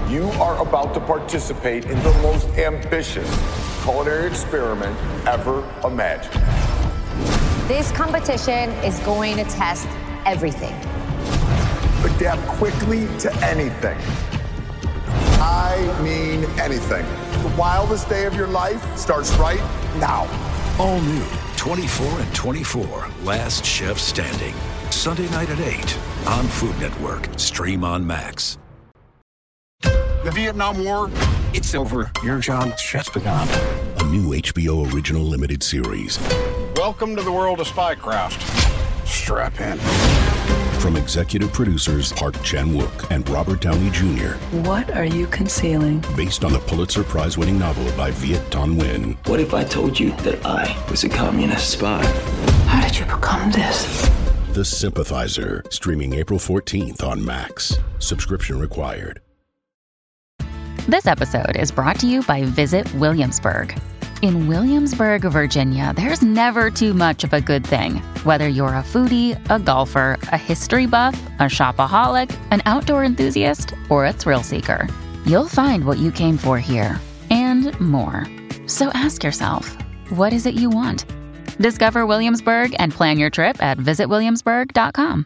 You are about to participate in the most ambitious culinary experiment ever imagined. This competition is going to test everything. Adapt quickly to anything. I mean anything. The wildest day of your life starts right now. All new 24 and 24, Last Chef Standing. Sunday night at 8 on Food Network. Stream on Max. The Vietnam War, it's over. Your job just begun. A new HBO original limited series. Welcome to the world of spycraft. Strap in. From executive producers Park Chan-wook and Robert Downey Jr. What are you concealing? Based on the Pulitzer Prize-winning novel by Viet Thanh Nguyen. What if I told you that I was a communist spy? How did you become this? The Sympathizer, streaming April 14th on Max. Subscription required. This episode is brought to you by Visit Williamsburg. In Williamsburg, Virginia, there's never too much of a good thing. Whether you're a foodie, a golfer, a history buff, a shopaholic, an outdoor enthusiast, or a thrill seeker, you'll find what you came for here and more. So ask yourself, what is it you want? Discover Williamsburg and plan your trip at visitwilliamsburg.com.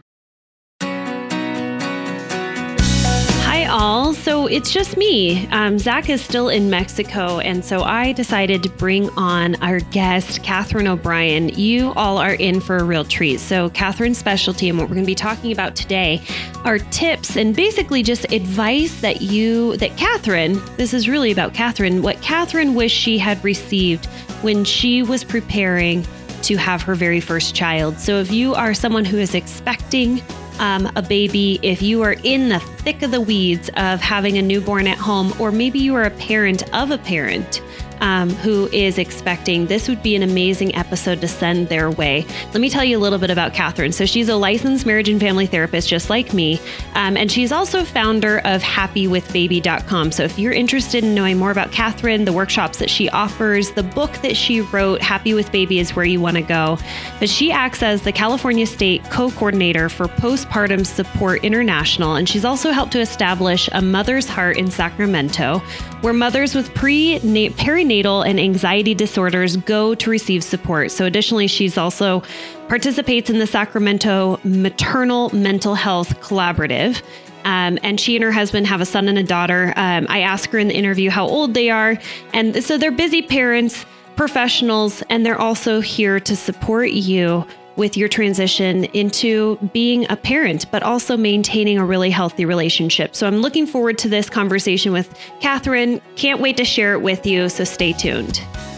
Hi all, so it's just me. Zach is still in Mexico, and so I decided to bring on our guest, Catherine O'Brien. You all are in for a real treat. So Catherine's specialty and what we're going to be talking about today are tips and basically just advice that Catherine, this is really about Catherine, what Catherine wished she had received when she was preparing to have her very first child. So if you are someone who is expecting a baby, if you are in the thick of the weeds of having a newborn at home, or maybe you are a parent of a parent who is expecting, this would be an amazing episode to send their way. Let me tell you a little bit about Catherine. So she's a licensed marriage and family therapist, just like me. And she's also founder of happywithbaby.com. So if you're interested in knowing more about Catherine, the workshops that she offers, the book that she wrote, Happy with Baby is where you want to go. But she acts as the California State Co-Coordinator for Postpartum Support International. And she's also helped to establish a Mother's Heart in Sacramento, where mothers with perinatal and anxiety disorders go to receive support. So additionally, she's also participates in the Sacramento Maternal Mental Health Collaborative. And she and her husband have a son and a daughter. I asked her in the interview how old they are. And so they're busy parents, professionals, and they're also here to support you with your transition into being a parent, but also maintaining a really healthy relationship. So I'm looking forward to this conversation with Catherine. Can't wait to share it with you, so stay tuned.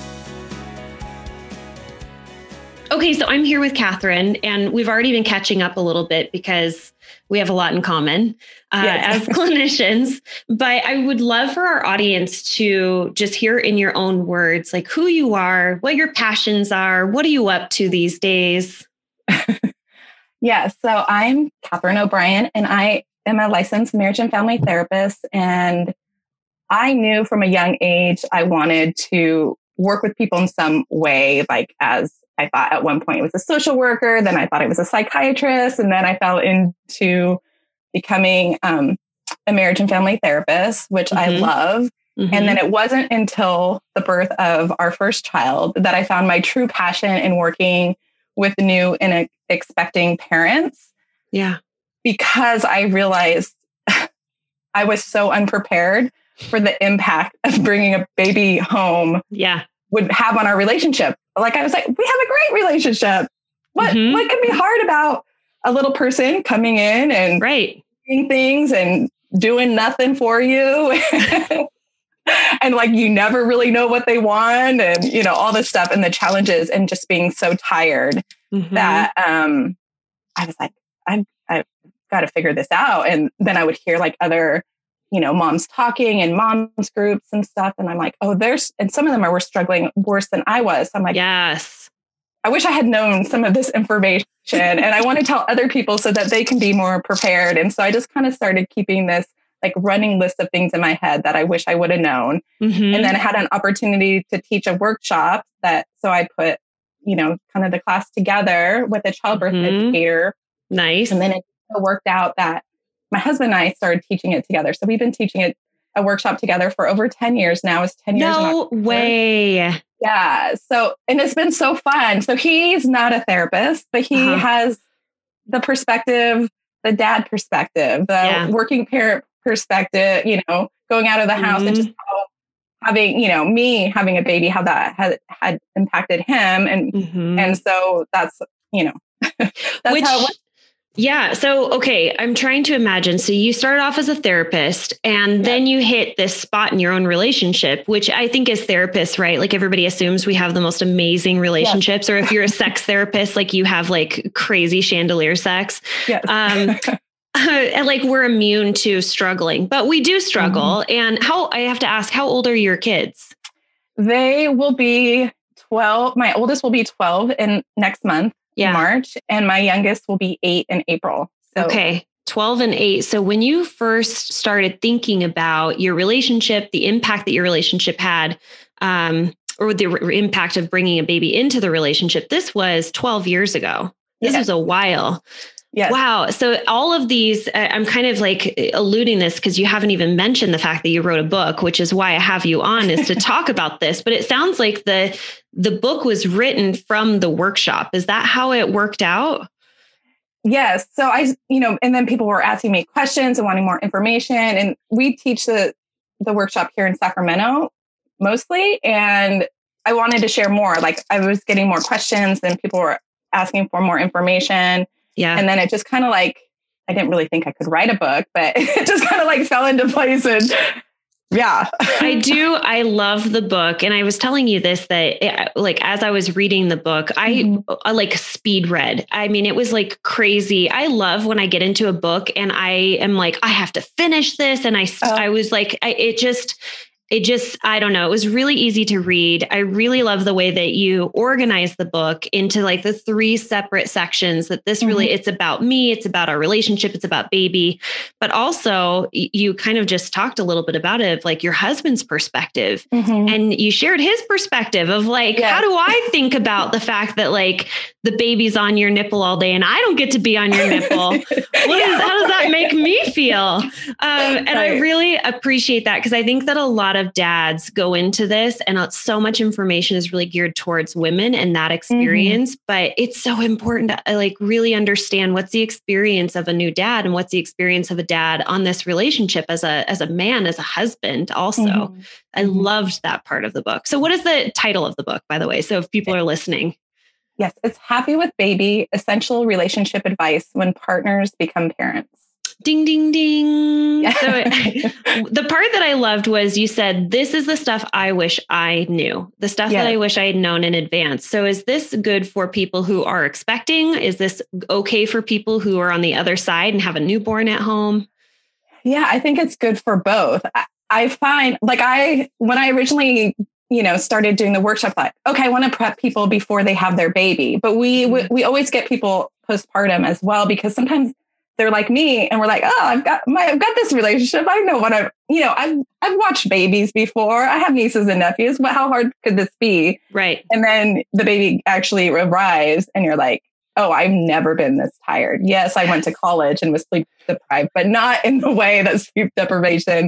Okay, so I'm here with Catherine, and we've already been catching up a little bit because we have a lot in common as clinicians. But I would love for our audience to just hear in your own words, like who you are, what your passions are, what are you up to these days? Yeah, so I'm Catherine O'Brien, and I am a licensed marriage and family therapist. And I knew from a young age I wanted to work with people in some way, like as I thought at one point it was a social worker, then I thought it was a psychiatrist, and then I fell into becoming a marriage and family therapist, which I love. And then it wasn't until the birth of our first child that I found my true passion in working with new and expecting parents. Yeah. Because I realized I was so unprepared for the impact of bringing a baby home would have on our relationship. Like I was like, we have a great relationship. What could be hard about a little person coming in and doing things and doing nothing for you? And like, you never really know what they want, and, you know, all this stuff and the challenges, and just being so tired that I was like, I've got to figure this out. And then I would hear like other, you know, moms talking and moms groups and stuff. And I'm like, and some of them were struggling worse than I was. So I'm like, yes, I wish I had known some of this information, and I want to tell other people so that they can be more prepared. And so I just kind of started keeping this like running list of things in my head that I wish I would have known. And then I had an opportunity to teach a workshop so I put, you know, kind of the class together with a childbirth educator. Nice. And then it worked out that my husband and I started teaching it together. So we've been teaching it a workshop together for over 10 years now. It's 10 years. No way. Yeah. So, and it's been so fun. So he's not a therapist, but he has the perspective, the dad perspective, the working parent perspective, you know, going out of the house and just having, you know, me having a baby, how that had impacted him. And so that's, you know, that's how it went. Yeah. So, okay. I'm trying to imagine. So you started off as a therapist and then you hit this spot in your own relationship, which I think as therapists, right? Like everybody assumes we have the most amazing relationships, or if you're a sex therapist, like you have like crazy chandelier sex. And like we're immune to struggling, but we do struggle. And I have to ask, how old are your kids? They will be 12. My oldest will be 12 in next month. March, and my youngest will be 8 in April. So. Okay. 12 and 8. So when you first started thinking about your relationship, the impact that your relationship had, or the impact of bringing a baby into the relationship, this was 12 years ago. This was a while. Yes. Wow. So all of these, I'm kind of like alluding this because you haven't even mentioned the fact that you wrote a book, which is why I have you on, is to talk about this. But it sounds like the book was written from the workshop. Is that how it worked out? Yes. So and then people were asking me questions and wanting more information. And we teach the workshop here in Sacramento mostly. And I wanted to share more. Like I was getting more questions and people were asking for more information. Yeah. And then it just kind of like, I didn't really think I could write a book, but it just kind of like fell into place. And yeah, I love the book. And I was telling you this, that like, as I was reading the book, I like speed read. I mean, it was like crazy. I love when I get into a book and I am like, I have to finish this. And I was like, I don't know. It was really easy to read. I really love the way that you organize the book into like the 3 separate sections, that this really, it's about me, it's about our relationship, it's about baby, but also you kind of just talked a little bit about it, like your husband's perspective, and you shared his perspective of like, how do I think about the fact that like the baby's on your nipple all day and I don't get to be on your nipple? How does that make me feel? And I really appreciate that, because I think that a lot of dads go into this and so much information is really geared towards women and that experience, but it's so important to like really understand what's the experience of a new dad and what's the experience of a dad on this relationship as a man, as a husband also. I loved that part of the book. So what is the title of the book, by the way? So if people are listening. Yes, it's Happy with Baby, Essential Relationship Advice When Partners Become Parents. Ding, ding, ding. So the part that I loved was you said, this is the stuff I wish I knew, the stuff that I wish I had known in advance. So is this good for people who are expecting? Is this okay for people who are on the other side and have a newborn at home? Yeah, I think it's good for both. I find like when I originally started doing the workshop, like, okay, I want to prep people before they have their baby. But we always get people postpartum as well, because sometimes they're like me and we're like, oh, I've got this relationship. I know what I've watched babies before. I have nieces and nephews, but how hard could this be? Right. And then the baby actually arrives and you're like, oh, I've never been this tired. Yes, I went to college and was sleep deprived, but not in the way that sleep deprivation,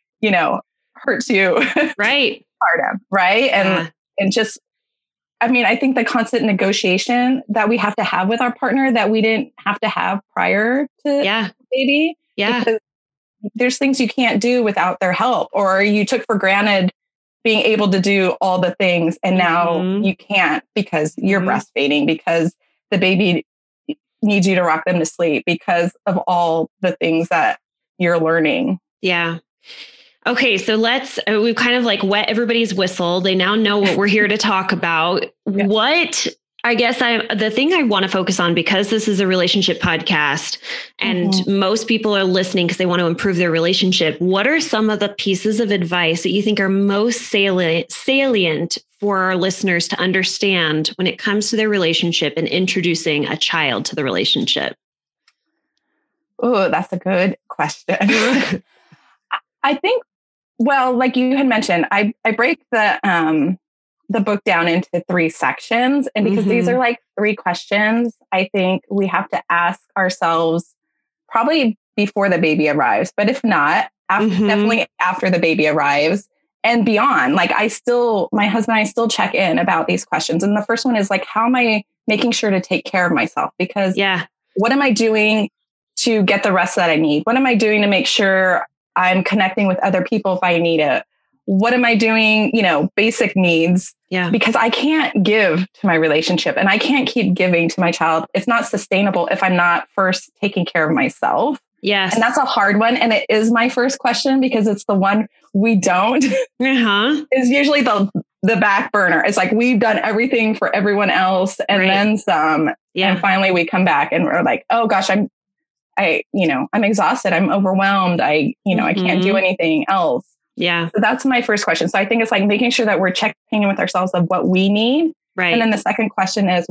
hurts you. Right. Postpartum, right. And just, I mean, I think the constant negotiation that we have to have with our partner that we didn't have to have prior to baby. Yeah. Because there's things you can't do without their help, or you took for granted being able to do all the things. And now you can't because you're breastfeeding, because the baby needs you to rock them to sleep, because of all the things that you're learning. Yeah. Okay, so we've kind of like wet everybody's whistle. They now know what we're here to talk about. Yeah. What, I guess the thing I want to focus on, because this is a relationship podcast and most people are listening because they want to improve their relationship. What are some of the pieces of advice that you think are most salient for our listeners to understand when it comes to their relationship and introducing a child to the relationship? Oh, that's a good question. I think, well, like you had mentioned, I break the book down into 3 sections. And because these are like 3 questions, I think we have to ask ourselves probably before the baby arrives. But if not, definitely after the baby arrives and beyond. Like my husband and I still check in about these questions. And the first one is like, how am I making sure to take care of myself? Because what am I doing to get the rest that I need? What am I doing to make sure I'm connecting with other people if I need it? What am I doing? Basic needs. Yeah. Because I can't give to my relationship and I can't keep giving to my child. It's not sustainable if I'm not first taking care of myself. Yes. And that's a hard one. And it is my first question because it's the one we don't. Is usually the back burner. It's like we've done everything for everyone else and then some. Yeah. And finally we come back and we're like, oh gosh, I'm exhausted. I'm overwhelmed. I can't do anything else. Yeah. So that's my first question. So I think it's like making sure that we're checking in with ourselves of what we need. Right. And then the second question is,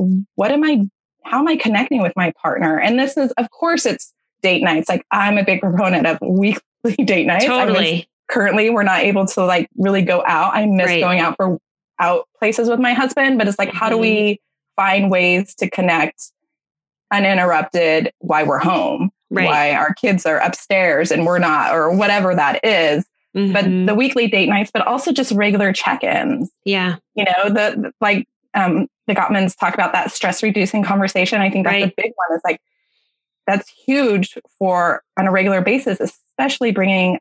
how am I connecting with my partner? And this is, of course, it's date nights. Like I'm a big proponent of weekly date nights. Totally. Currently, we're not able to like really go out. I miss going out places with my husband, but it's like, how do we find ways to connect uninterrupted while we're home, why our kids are upstairs and we're not, or whatever that is. But the weekly date nights, but also just regular check-ins. Yeah. The Gottmans talk about that stress reducing conversation. I think that's a big one. It's like, that's huge on a regular basis, especially bringing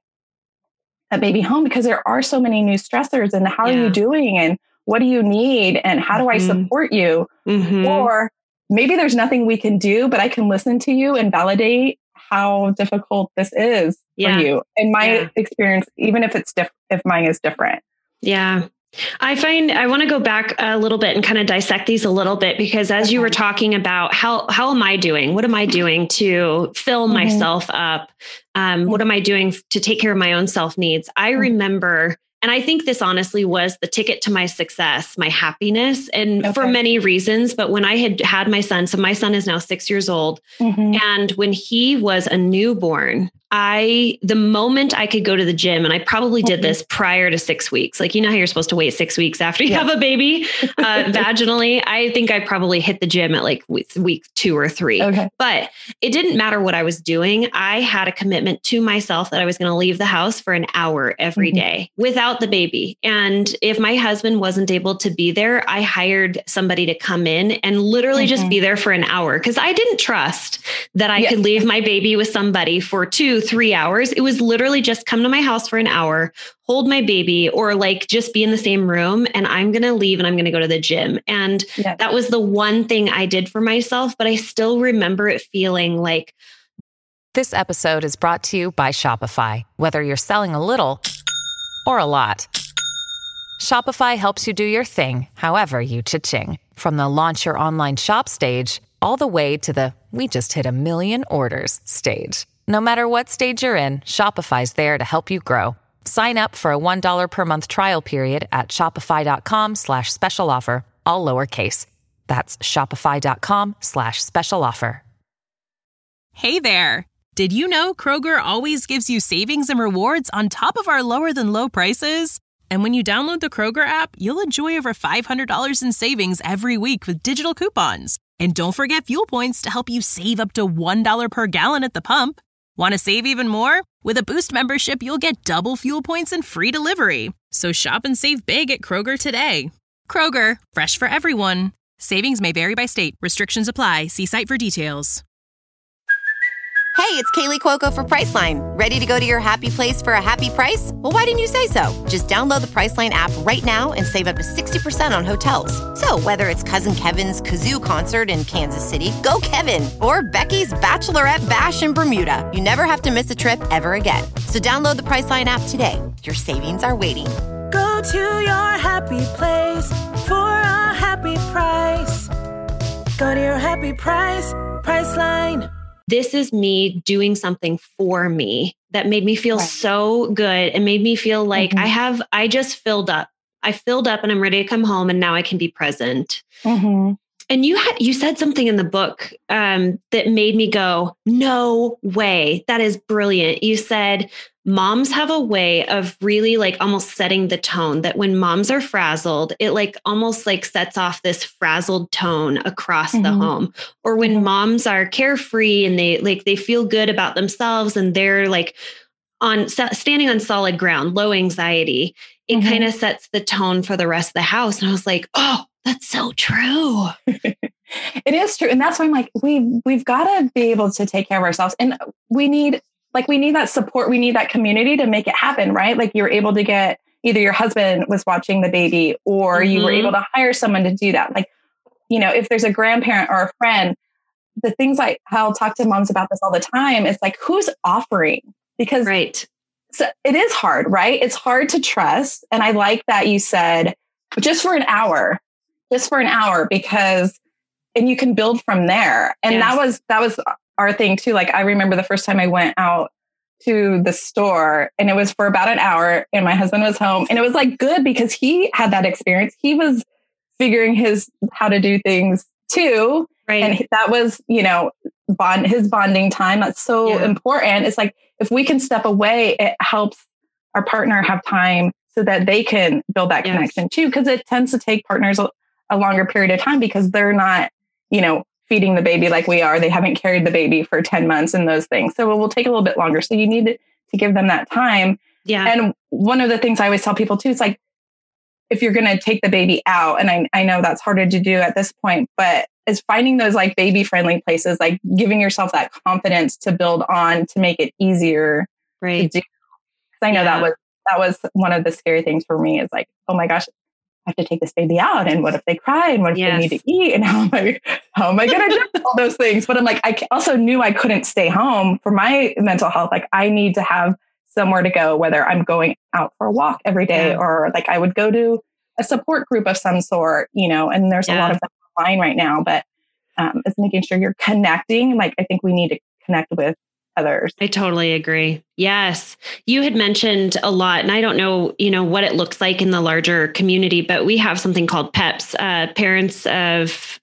a baby home, because there are so many new stressors and how are you doing and what do you need and how do I support you? Or maybe there's nothing we can do, but I can listen to you and validate how difficult this is for you. In my experience, even if if mine is different. Yeah. I want to go back a little bit and kind of dissect these a little bit, because as you were talking about how am I doing? What am I doing to fill myself up? What am I doing to take care of my own self needs? I remember, and I think this honestly was the ticket to my success, my happiness, and for many reasons. But when I had my son, so my son is now 6 years old. And when he was a newborn, the moment I could go to the gym, and I probably did this prior to 6 weeks, like, how you're supposed to wait 6 weeks after you have a baby vaginally. I think I probably hit the gym at like week 2 or 3, but it didn't matter what I was doing. I had a commitment to myself that I was going to leave the house for an hour every day without the baby. And if my husband wasn't able to be there, I hired somebody to come in and literally just be there for an hour, because I didn't trust that I could leave my baby with somebody for 2-3 hours. It was literally just come to my house for an hour, hold my baby, or like just be in the same room, and I'm going to leave and I'm going to go to the gym. And that was the one thing I did for myself, but I still remember it feeling like. This episode is brought to you by Shopify. Whether you're selling a little or a lot, Shopify helps you do your thing, however you cha-ching. From the launch your online shop stage, all the way to the we just hit 1 million orders stage. No matter what stage you're in, Shopify's there to help you grow. Sign up for a $1 per month trial period at shopify.com/special offer, all lowercase. That's shopify.com/special offer. Hey there. Did you know Kroger always gives you savings and rewards on top of our lower than low prices? And when you download the Kroger app, you'll enjoy over $500 in savings every week with digital coupons. And don't forget fuel points to help you save up to $1 per gallon at the pump. Want to save even more? With a Boost membership, you'll get double fuel points and free delivery. So shop and save big at Kroger today. Kroger, fresh for everyone. Savings may vary by state. Restrictions apply. See site for details. Hey, it's Kaylee Cuoco for Priceline. Ready to go to your happy place for a happy price? Well, why didn't you say so? Just download the Priceline app right now and save up to 60% on hotels. So whether it's Cousin Kevin's Kazoo Concert in Kansas City, go Kevin, or Becky's Bachelorette Bash in Bermuda, you never have to miss a trip ever again. So download the Priceline app today. Your savings are waiting. Go to your happy place for a happy price. Go to your happy price, Priceline. This is me doing something for me that made me feel so good and made me feel like I just filled up. I filled up and I'm ready to come home, and now I can be present. And you said something in the book that made me go, no way. That is brilliant. You said moms have a way of really like almost setting the tone, that when moms are frazzled, it like almost like sets off this frazzled tone across the home. Or when moms are carefree and they feel good about themselves and they're like standing on solid ground, low anxiety, it kind of sets the tone for the rest of the house. And I was like, oh, that's so true. It is true. And that's why I'm like, we've got to be able to take care of ourselves. And we need that support. We need that community to make it happen, right? Like you're able to get either your husband was watching the baby or you were able to hire someone to do that. Like, you know, if there's a grandparent or a friend, the things like I'll talk to moms about this all the time. It's like, who's offering? Because so it is hard, right? It's hard to trust. And I like that you said just for an hour, because, and you can build from there. And that was our thing too. Like, I remember the first time I went out to the store and it was for about an hour and my husband was home, and it was like good because he had that experience. He was figuring how to do things too. Right. And that was, you know, his bonding time. That's so important. It's like, if we can step away, it helps our partner have time so that they can build that connection too. Because it tends to take partners a longer period of time because they're not, you know, feeding the baby like we are. They haven't carried the baby for 10 months and those things. So it will take a little bit longer. So you need to give them that time. Yeah. And one of the things I always tell people too, it's like, if you're going to take the baby out, and I know that's harder to do at this point, but is finding those like baby friendly places, like giving yourself that confidence to build on to make it easier to do. Because I know that was one of the scary things for me is like, oh my gosh, I have to take this baby out. And what if they cry? And what if they need to eat? And how am I going to do all those things? But I'm like, I also knew I couldn't stay home for my mental health. Like I need to have somewhere to go, whether I'm going out for a walk every day or like I would go to a support group of some sort, you know, and there's a lot of that online right now, but it's making sure you're connecting. Like, I think we need to connect with others. I totally agree. Yes. You had mentioned a lot, and I don't know, you know, what it looks like in the larger community, but we have something called PEPS, Parents of,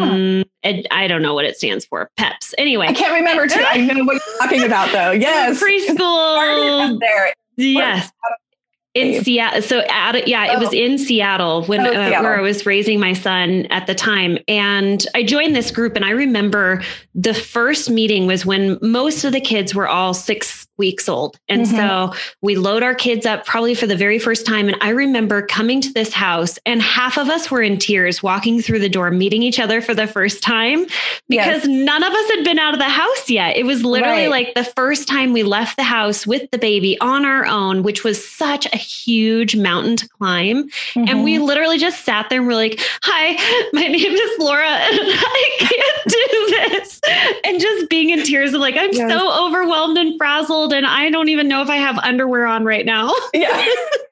I don't know what it stands for. PEPS. Anyway. I can't remember too. I know what you're talking about though. Yes. Preschool. There. Yes. In Seattle. So it was in Seattle when where I was raising my son at the time. And I joined this group, and I remember the first meeting was when most of the kids were all 6 weeks old. And so we load our kids up probably for the very first time. And I remember coming to this house and half of us were in tears walking through the door, meeting each other for the first time because none of us had been out of the house yet. It was literally like the first time we left the house with the baby on our own, which was such a huge mountain to climb. And we literally just sat there and we're like, hi, my name is Laura and I can't do this. And just being in tears of like, I'm so overwhelmed and frazzled. And I don't even know if I have underwear on right now. Yeah.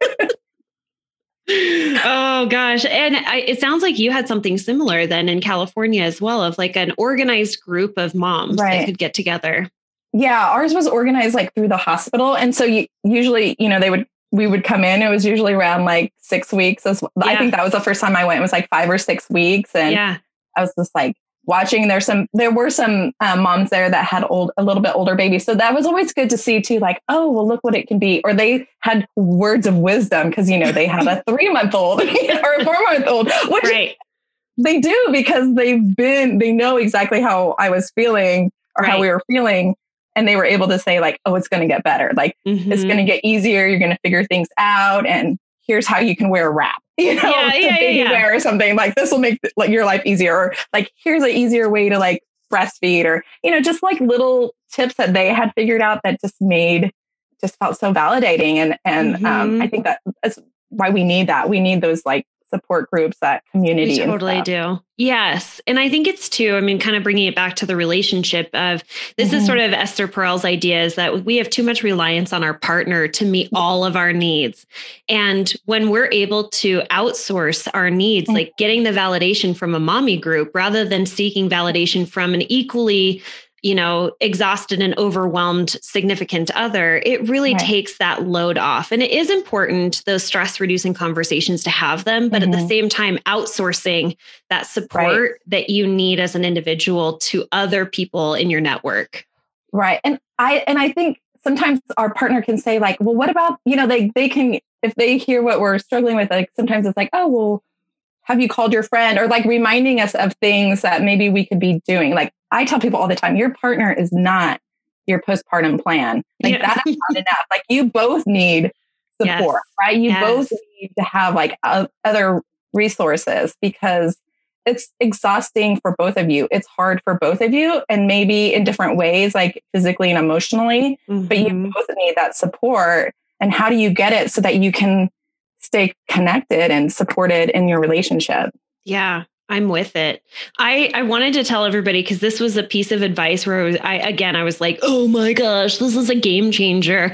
Oh gosh. And it sounds like you had something similar then in California as well, of like an organized group of moms that could get together. Yeah. Ours was organized like through the hospital. And so usually, you know, we would come in. It was usually around like 6 weeks. I think that was the first time I went. It was like 5 or 6 weeks. And I was just like watching. There were some moms there that had a little bit older babies. So that was always good to see too, like, oh, well, look what it can be. Or they had words of wisdom because, you know, they had a 3-month-old or a 4-month-old, which they do because they know exactly how I was feeling or how we were feeling. And they were able to say like, oh, it's going to get better. Like it's going to get easier. You're going to figure things out. And here's how you can wear a wrap, you know, baby wear or something like this will make like your life easier. Or like, here's an easier way to like breastfeed or, you know, just like little tips that they had figured out that just felt so validating. And I think that's why we need that. We need those like support groups, that community. We totally do. Yes. And I think it's too, I mean, kind of bringing it back to the relationship of this is sort of Esther Perel's idea is that we have too much reliance on our partner to meet all of our needs. And when we're able to outsource our needs, like getting the validation from a mommy group rather than seeking validation from an equally, you know, exhausted and overwhelmed significant other, it really takes that load off. And it is important, those stress reducing conversations to have them, but at the same time, outsourcing that support that you need as an individual to other people in your network. Right. And I think sometimes our partner can say like, well, what about, you know, they can, if they hear what we're struggling with, like sometimes it's like, oh, well, have you called your friend? Or like reminding us of things that maybe we could be doing. Like I tell people all the time, your partner is not your postpartum plan. Like that's not enough. Like you both need support, right? You both need to have like other resources because it's exhausting for both of you. It's hard for both of you and maybe in different ways, like physically and emotionally, but you both need that support. And how do you get it so that you can stay connected and supported in your relationship? Yeah, I'm with it. I wanted to tell everybody, because this was a piece of advice where I was like, oh my gosh, this is a game changer.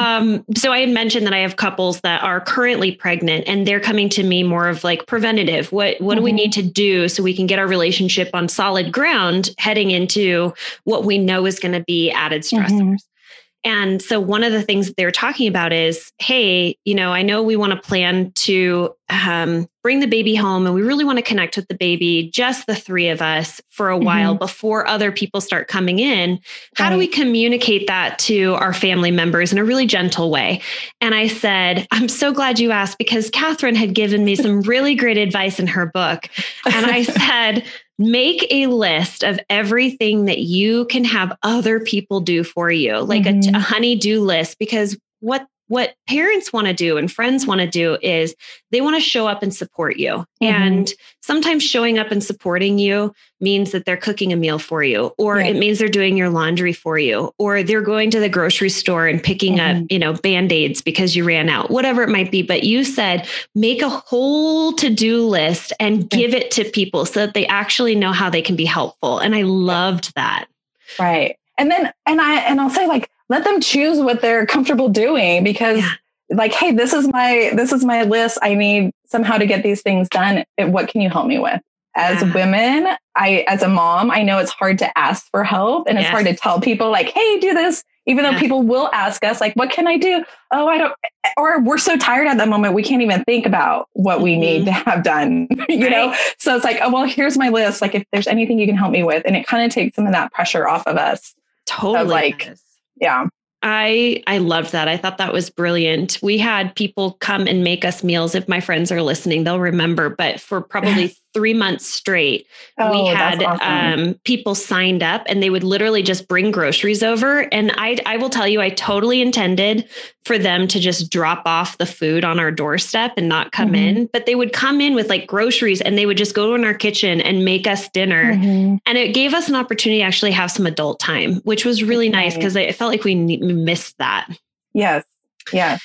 So I had mentioned that I have couples that are currently pregnant and they're coming to me more of like preventative. What do we need to do so we can get our relationship on solid ground heading into what we know is going to be added stressors? And so one of the things that they were talking about is, hey, I know we want to plan to bring the baby home and we really want to connect with the baby, just the three of us for a while before other people start coming in. How do we communicate that to our family members in a really gentle way? And I said, I'm so glad you asked, because Catherine had given me some really great advice in her book. And I said, make a list of everything that you can have other people do for you, like a honey-do list, because what parents want to do and friends want to do is they want to show up and support you. And sometimes showing up and supporting you means that they're cooking a meal for you, or it means they're doing your laundry for you, or they're going to the grocery store and picking up, Band-Aids because you ran out, whatever it might be. But you said, make a whole to-do list and give it to people so that they actually know how they can be helpful. And I loved that. Right. And then, I'll say, like, let them choose what they're comfortable doing, because like, hey, this is my list. I need somehow to get these things done. What can you help me with? As women, as a mom, I know it's hard to ask for help, and it's hard to tell people like, hey, do this, even though people will ask us like, what can I do? Oh, I don't, or we're so tired at that moment, we can't even think about what we need to have done, you know? So it's like, oh, well, here's my list. Like, if there's anything you can help me with, and it kind of takes some of that pressure off of us. Totally. Yeah. I loved that. I thought that was brilliant. We had people come and make us meals. If my friends are listening, they'll remember, but for probably 3 months straight, we had people signed up and they would literally just bring groceries over. And I will tell you, I totally intended for them to just drop off the food on our doorstep and not come in, but they would come in with like groceries and they would just go in our kitchen and make us dinner. And it gave us an opportunity to actually have some adult time, which was really nice, because I felt like we missed that. Yes. Yes.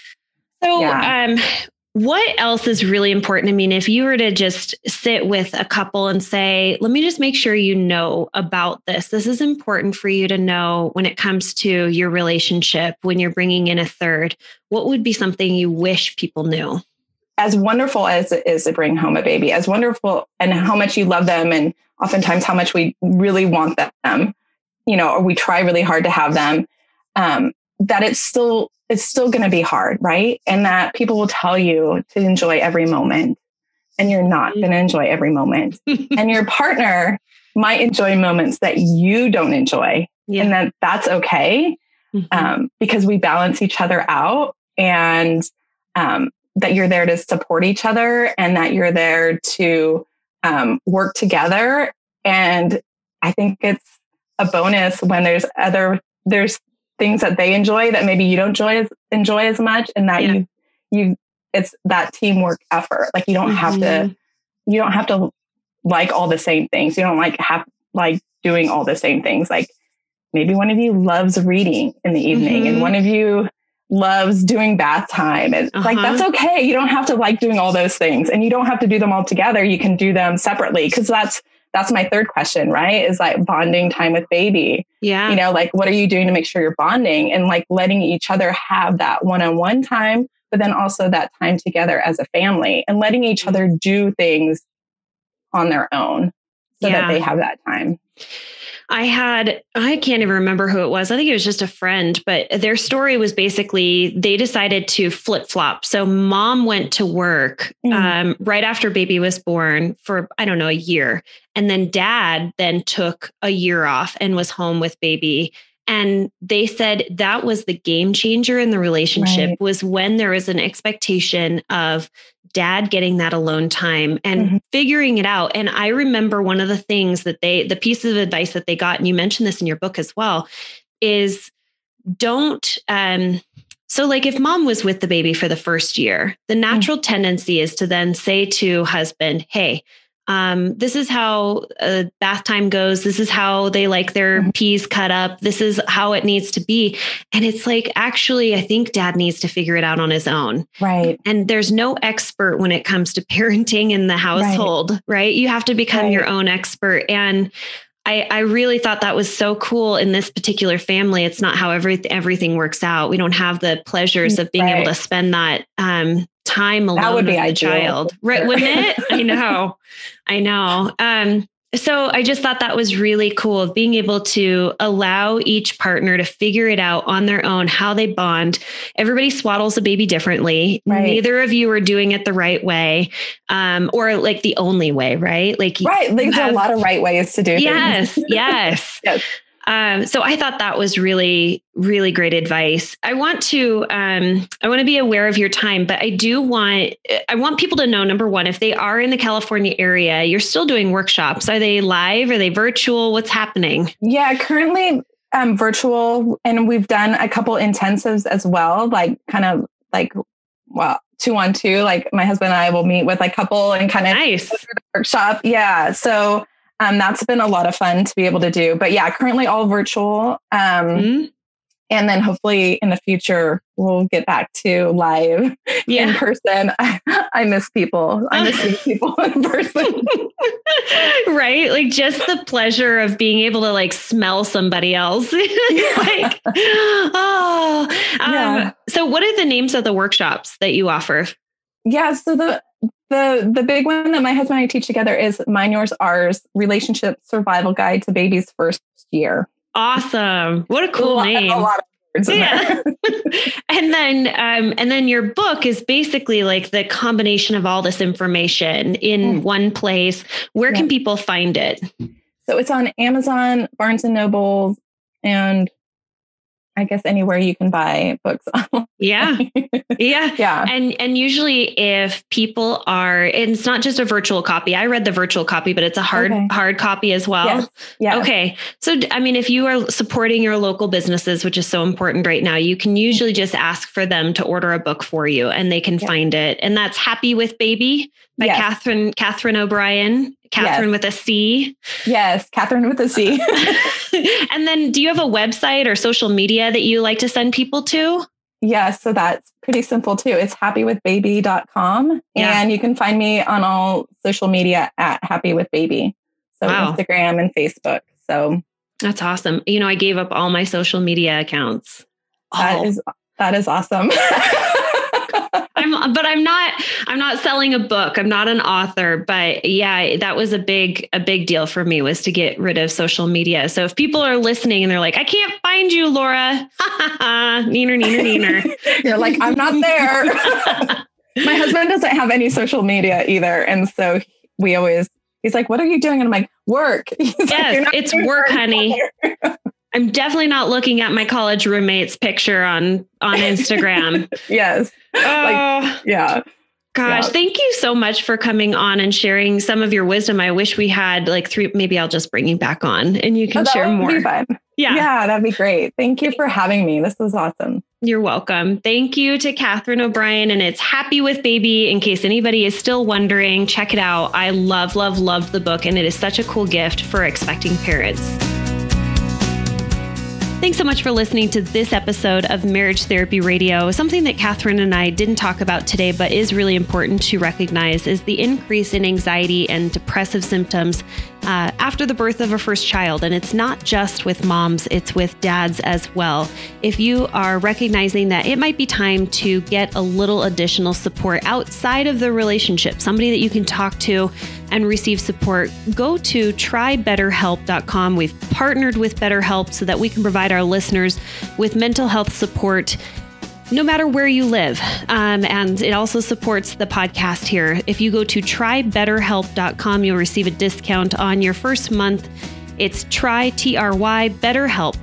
So, what else is really important? I mean, if you were to just sit with a couple and say, let me just make sure you know about this. This is important for you to know when it comes to your relationship, when you're bringing in a third. What would be something you wish people knew? As wonderful as it is to bring home a baby, as wonderful, and how much you love them, and oftentimes how much we really want them, or we try really hard to have them, that it's still going to be hard, right? And that people will tell you to enjoy every moment, and you're not going to enjoy every moment. And your partner might enjoy moments that you don't enjoy, and that's okay, because we balance each other out, and that you're there to support each other, and that you're there to work together. And I think it's a bonus when there's things that they enjoy that maybe you don't enjoy as much, and that you it's that teamwork effort. Like you don't have to like all the same things. You don't like doing all the same things. Like maybe one of you loves reading in the evening and one of you loves doing bath time. And like, that's okay. You don't have to like doing all those things, and you don't have to do them all together. You can do them separately. 'Cause that's my third question, right? Is like bonding time with baby. Yeah. Like what are you doing to make sure you're bonding, and like letting each other have that one-on-one time, but then also that time together as a family, and letting each other do things on their own so that they have that time. I can't even remember who it was. I think it was just a friend, but their story was basically they decided to flip flop. So mom went to work right after baby was born for, I don't know, a year. And then dad then took a year off and was home with baby. And they said that was the game changer in the relationship, was when there was an expectation of dad getting that alone time and figuring it out. And I remember one of the things that the pieces of advice that they got, and you mentioned this in your book as well, is don't, so like if mom was with the baby for the first year, the natural tendency is to then say to husband, hey, this is how bath time goes. This is how they like their peas cut up. This is how it needs to be. And it's like, actually, I think dad needs to figure it out on his own. Right. And there's no expert when it comes to parenting in the household, right? You have to become your own expert. And I really thought that was so cool in this particular family. It's not how everything works out. We don't have the pleasures of being able to spend that time alone that would be with the ideal. child. Right, wouldn't it? I know. So I just thought that was really cool, being able to allow each partner to figure it out on their own, how they bond. Everybody swaddles a baby differently. Right. Neither of you are doing it the right way, or like the only way, right? Like, there's a lot of right ways to do things. Yes. So I thought that was really, really great advice. I want to be aware of your time, but I want people to know, number one, if they are in the California area, you're still doing workshops. Are they live? Are they virtual? What's happening? Yeah, currently virtual. And we've done a couple intensives as well, like kind of like, 2-on-2, like my husband and I will meet with a couple and kind of go through the workshop. Yeah. So that's been a lot of fun to be able to do. But yeah, currently all virtual. And then hopefully in the future, we'll get back to live in person. I miss people. I miss seeing people in person. Right? Like just the pleasure of being able to like smell somebody else. So what are the names of the workshops that you offer? Yeah. So the big one that my husband and I teach together is Mine, Yours, Ours, Relationship Survival Guide to Baby's First Year. Awesome. What a cool name. A lot of words in there. And then your book is basically like the combination of all this information in one place. Where can people find it? So it's on Amazon, Barnes and Noble, and I guess anywhere you can buy books. Yeah. And usually if people are, it's not just a virtual copy. I read the virtual copy, but it's a hard copy as well. Yes. Okay. So, I mean, if you are supporting your local businesses, which is so important right now, you can usually just ask for them to order a book for you and they can find it. And that's Happy with Baby by Catherine O'Brien. Catherine with a C. Yes, Catherine with a C. And then do you have a website or social media that you like to send people to? Yes, so that's pretty simple too. It's happywithbaby.com. And you can find me on all social media at Happy with Baby. So Instagram and Facebook. So that's awesome. You know, I gave up all my social media accounts. That is awesome. I'm not selling a book. I'm not an author, but yeah, that was a big deal for me, was to get rid of social media. So if people are listening and they're like, I can't find you, Laura, neener. You're like, I'm not there. My husband doesn't have any social media either. And so he's like, what are you doing? And I'm like, work. Yes, it's work, honey. I'm definitely not looking at my college roommate's picture on Instagram. Yes. Gosh, thank you so much for coming on and sharing some of your wisdom. I wish we had like 3, maybe I'll just bring you back on and you can share more. Be fun. Yeah, that'd be great. Thank you for having me. This was awesome. You're welcome. Thank you to Catherine O'Brien, and it's Happy with Baby. In case anybody is still wondering, check it out. I love the book, and it is such a cool gift for expecting parents. Thanks so much for listening to this episode of Marriage Therapy Radio. Something that Catherine and I didn't talk about today, but is really important to recognize, is the increase in anxiety and depressive symptoms after the birth of a first child. And it's not just with moms, it's with dads as well. If you are recognizing that it might be time to get a little additional support outside of the relationship, somebody that you can talk to and receive support, go to trybetterhelp.com. We've partnered with BetterHelp so that we can provide our listeners with mental health support no matter where you live. And it also supports the podcast here. If you go to trybetterhelp.com, you'll receive a discount on your first month. It's TRY BetterHelp,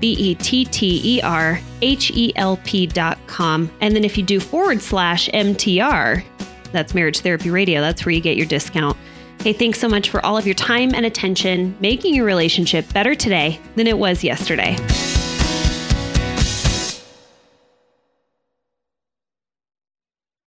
BetterHelp.com. And then if you do /MTR, that's Marriage Therapy Radio, that's where you get your discount. Hey, thanks so much for all of your time and attention, making your relationship better today than it was yesterday.